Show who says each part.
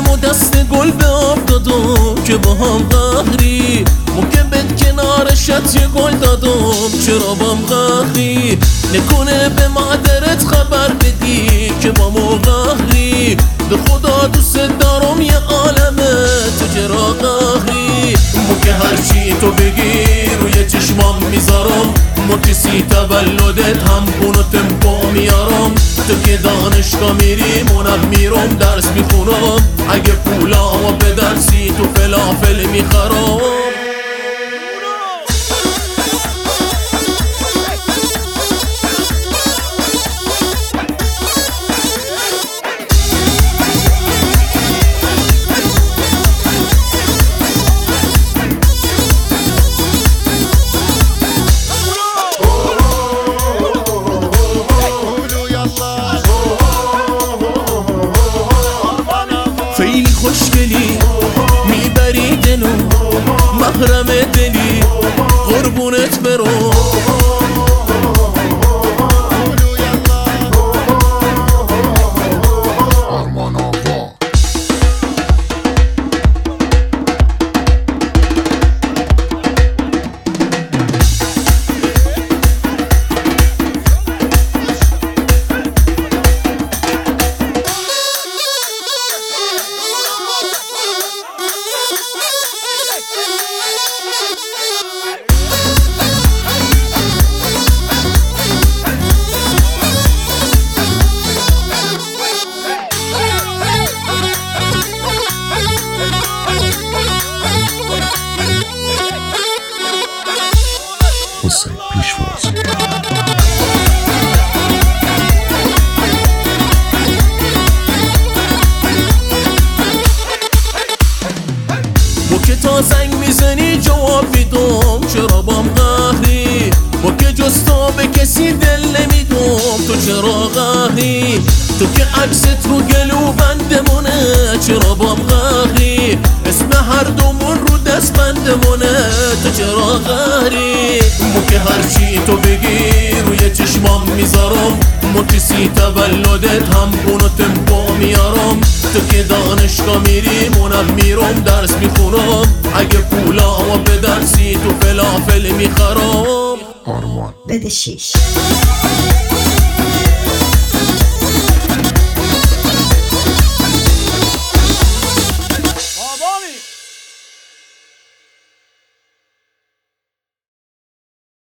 Speaker 1: دلم و دست گل به آب دادم که با هم قهری، ممکن بد کنارشت یه گل دادم چرا بام قهری، نکنه به مادرت خبر بدی که با مو قهری، به خدا دوست دارم یه عالمه تو چرا قهری، مو که هرچی تو بگی روی چشمام میذارم، مو کسی تولدت هم خونو تمپو میارم، تو که دانشگاه میری منم میرم درس میخونم، اگه پولا و بدرسی تو فلافل میخرم. خیلی خوشگلی میبری دلو محرم دلی قربونت برو،
Speaker 2: حسین پیشواز.
Speaker 1: با که تا زنگ میزنی جواب میدم چرا بام قهری، با که جز تو به کسی دل نمیدم تو چرا قهری، تو که عکست رو گلو بندمونه چرا بام قهری، اسم هر دومون رو دست بندمونه تو چرا قهری، مو که هرچی تو بگی روی چشمام میذارم، مو کسی تولدت هم خونو تمپو میارم، تو که دانشگاه میری منم میرم درس میخونم، اگه پولا و بدرسی تو فلافل میخرم.
Speaker 2: آرمان
Speaker 3: بده 6